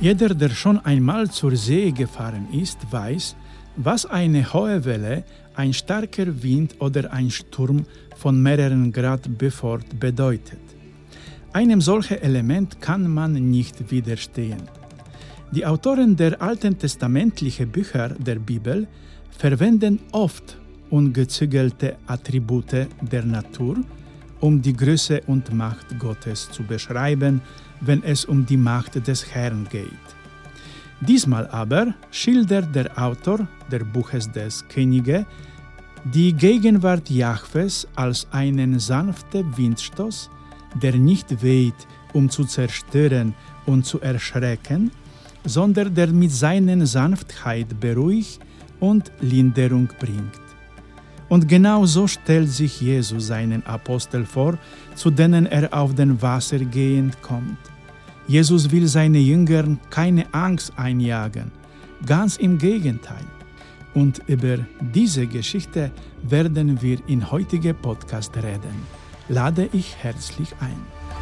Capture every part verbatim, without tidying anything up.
Jeder, der schon einmal zur See gefahren ist, weiß, was eine hohe Welle, ein starker Wind oder ein Sturm von mehreren Grad Beaufort bedeutet. Einem solchen Element kann man nicht widerstehen. Die Autoren der alten testamentlichen Bücher der Bibel verwenden oft ungezügelte Attribute der Natur, um die Größe und Macht Gottes zu beschreiben, wenn es um die Macht des Herrn geht. Diesmal aber schildert der Autor des Buches des Könige die Gegenwart Jahwes als einen sanften Windstoß, der nicht weht, um zu zerstören und zu erschrecken, sondern der mit seiner Sanftheit beruhigt und Linderung bringt. Und genau so stellt sich Jesus seinen Apostel vor, zu denen er auf dem Wasser gehend kommt. Jesus will seinen Jüngern keine Angst einjagen, ganz im Gegenteil. Und über diese Geschichte werden wir in heutigen Podcast reden. Lade ich herzlich ein.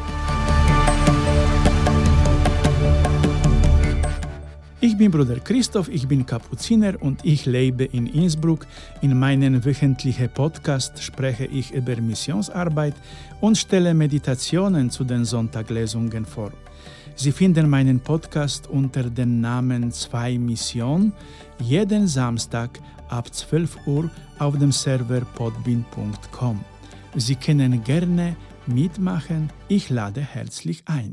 Ich bin Bruder Christoph, ich bin Kapuziner und ich lebe in Innsbruck. In meinem wöchentlichen Podcast spreche ich über Missionsarbeit und stelle Meditationen zu den Sonntaglesungen vor. Sie finden meinen Podcast unter dem Namen zwei Mission jeden Samstag ab zwölf Uhr auf dem Server podbean punkt com. Sie können gerne mitmachen, ich lade herzlich ein.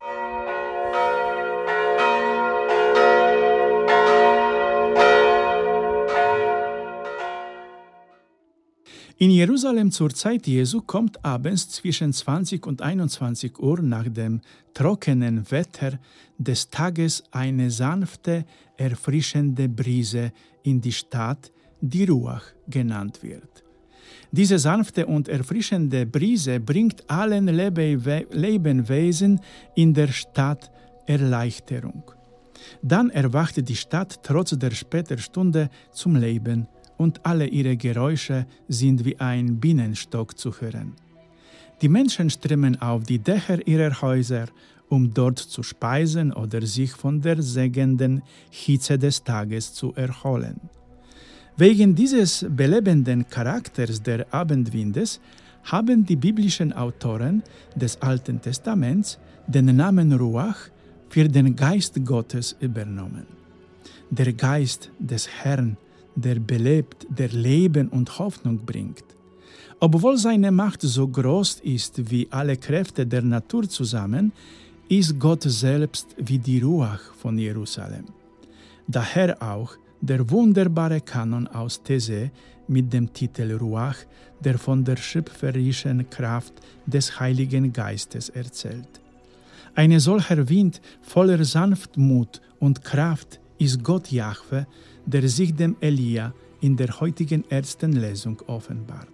In Jerusalem zur Zeit Jesu kommt abends zwischen zwanzig und einundzwanzig Uhr nach dem trockenen Wetter des Tages eine sanfte, erfrischende Brise in die Stadt, die Ruach genannt wird. Diese sanfte und erfrischende Brise bringt allen Lebe- Lebewesen in der Stadt Erleichterung. Dann erwacht die Stadt trotz der späten Stunde zum Leben und alle ihre Geräusche sind wie ein Bienenstock zu hören. Die Menschen strömen auf die Dächer ihrer Häuser, um dort zu speisen oder sich von der sägenden Hitze des Tages zu erholen. Wegen dieses belebenden Charakters der Abendwindes haben die biblischen Autoren des Alten Testaments den Namen Ruach für den Geist Gottes übernommen. Der Geist des Herrn, der belebt, der Leben und Hoffnung bringt. Obwohl seine Macht so groß ist wie alle Kräfte der Natur zusammen, ist Gott selbst wie die Ruach von Jerusalem. Daher auch der wunderbare Kanon aus These mit dem Titel Ruach, der von der schöpferischen Kraft des Heiligen Geistes erzählt. Ein solcher Wind voller Sanftmut und Kraft ist Gott Jahwe, der sich dem Elia in der heutigen ersten Lesung offenbart.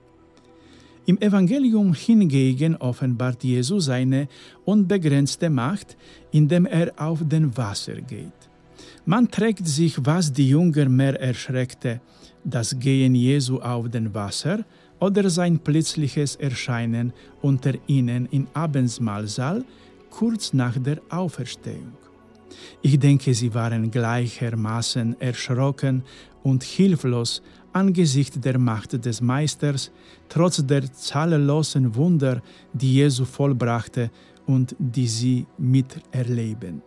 Im Evangelium hingegen offenbart Jesus seine unbegrenzte Macht, indem er auf den Wasser geht. Man trägt sich, was die Jünger mehr erschreckte, das Gehen Jesu auf dem Wasser oder sein plötzliches Erscheinen unter ihnen im Abendmahlsaal kurz nach der Auferstehung. Ich denke, sie waren gleichermaßen erschrocken und hilflos angesichts der Macht des Meisters, trotz der zahllosen Wunder, die Jesu vollbrachte und die sie miterleben.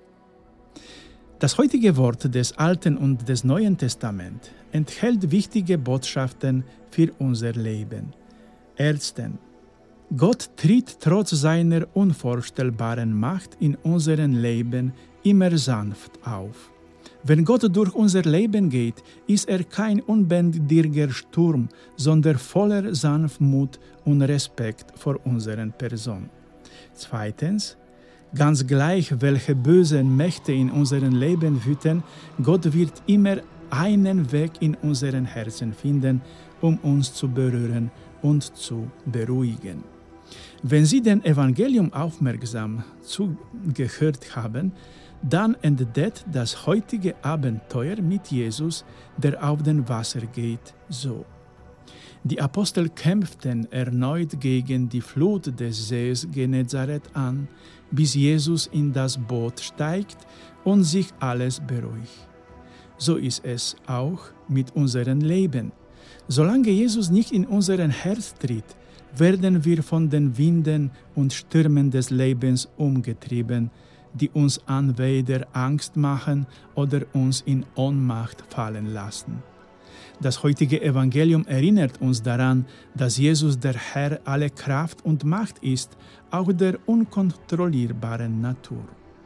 Das heutige Wort des Alten und des Neuen Testaments enthält wichtige Botschaften für unser Leben. Erstens: Gott tritt trotz seiner unvorstellbaren Macht in unserem Leben immer sanft auf. Wenn Gott durch unser Leben geht, ist er kein unbändiger Sturm, sondern voller Sanftmut und Respekt vor unserer Person. Zweitens: Ganz gleich, welche bösen Mächte in unserem Leben wüten, Gott wird immer einen Weg in unseren Herzen finden, um uns zu berühren und zu beruhigen. Wenn Sie dem Evangelium aufmerksam zugehört haben, dann endet das heutige Abenteuer mit Jesus, der auf dem Wasser geht, so. Die Apostel kämpften erneut gegen die Flut des Sees Genezareth an, bis Jesus in das Boot steigt und sich alles beruhigt. So ist es auch mit unserem Leben. Solange Jesus nicht in unser Herz tritt, werden wir von den Winden und Stürmen des Lebens umgetrieben, die uns entweder Angst machen oder uns in Ohnmacht fallen lassen. Das heutige Evangelium erinnert uns daran, dass Jesus der Herr aller Kraft und Macht ist, auch der unkontrollierbaren Natur.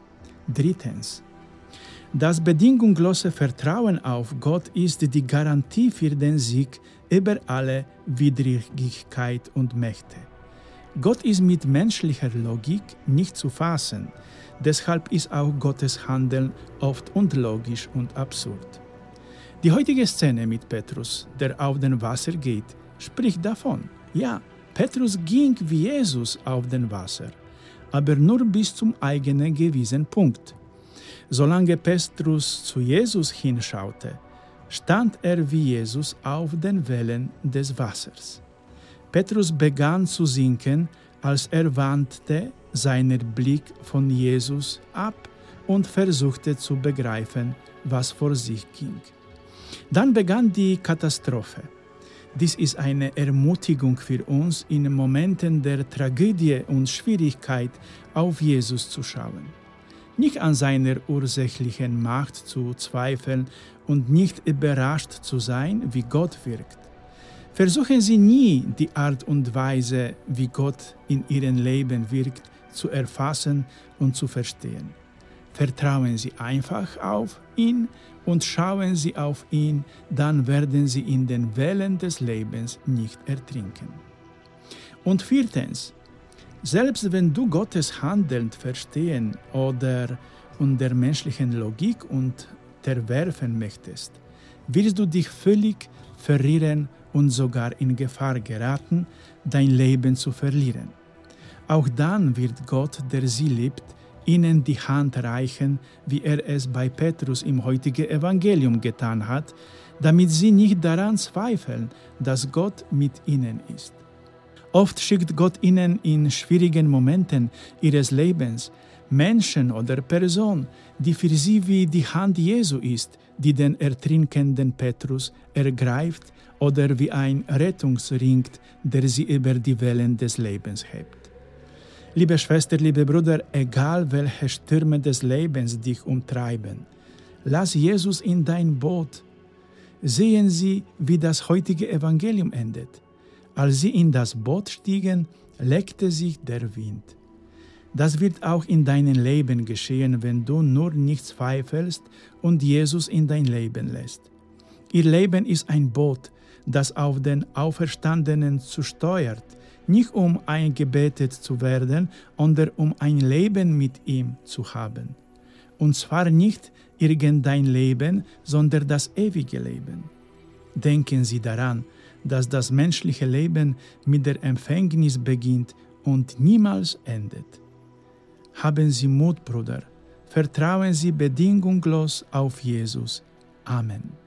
Drittens. Das bedingungslose Vertrauen auf Gott ist die Garantie für den Sieg über alle Widrigkeit und Mächte. Gott ist mit menschlicher Logik nicht zu fassen, deshalb ist auch Gottes Handeln oft unlogisch und absurd. Die heutige Szene mit Petrus, der auf dem Wasser geht, spricht davon. Ja, Petrus ging wie Jesus auf dem Wasser, aber nur bis zum eigenen gewissen Punkt. Solange Petrus zu Jesus hinschaute, stand er wie Jesus auf den Wellen des Wassers. Petrus begann zu sinken, als er wandte seinen Blick von Jesus ab und versuchte zu begreifen, was vor sich ging. Dann begann die Katastrophe. Dies ist eine Ermutigung für uns, in Momenten der Tragödie und Schwierigkeit auf Jesus zu schauen. Nicht an seiner ursächlichen Macht zu zweifeln und nicht überrascht zu sein, wie Gott wirkt. Versuchen Sie nie, die Art und Weise, wie Gott in Ihrem Leben wirkt, zu erfassen und zu verstehen. Vertrauen Sie einfach auf ihn und schauen Sie auf ihn, dann werden Sie in den Wellen des Lebens nicht ertrinken. Und viertens, selbst wenn du Gottes Handeln verstehen oder unter menschlichen Logik unterwerfen möchtest, wirst du dich völlig verirren und sogar in Gefahr geraten, dein Leben zu verlieren. Auch dann wird Gott, der sie liebt, ihnen die Hand reichen, wie er es bei Petrus im heutigen Evangelium getan hat, damit sie nicht daran zweifeln, dass Gott mit ihnen ist. Oft schickt Gott ihnen in schwierigen Momenten ihres Lebens Menschen oder Personen, die für sie wie die Hand Jesu ist, die den ertrinkenden Petrus ergreift oder wie ein Rettungsring, der sie über die Wellen des Lebens hebt. Liebe Schwester, liebe Bruder, egal welche Stürme des Lebens dich umtreiben, lass Jesus in dein Boot. Sehen Sie, wie das heutige Evangelium endet. Als sie in das Boot stiegen, legte sich der Wind. Das wird auch in deinem Leben geschehen, wenn du nur nicht zweifelst und Jesus in dein Leben lässt. Ihr Leben ist ein Boot, das auf den Auferstandenen zusteuert, nicht um eingebettet zu werden, sondern um ein Leben mit ihm zu haben. Und zwar nicht irgendein Leben, sondern das ewige Leben. Denken Sie daran, dass das menschliche Leben mit der Empfängnis beginnt und niemals endet. Haben Sie Mut, Bruder. Vertrauen Sie bedingungslos auf Jesus. Amen.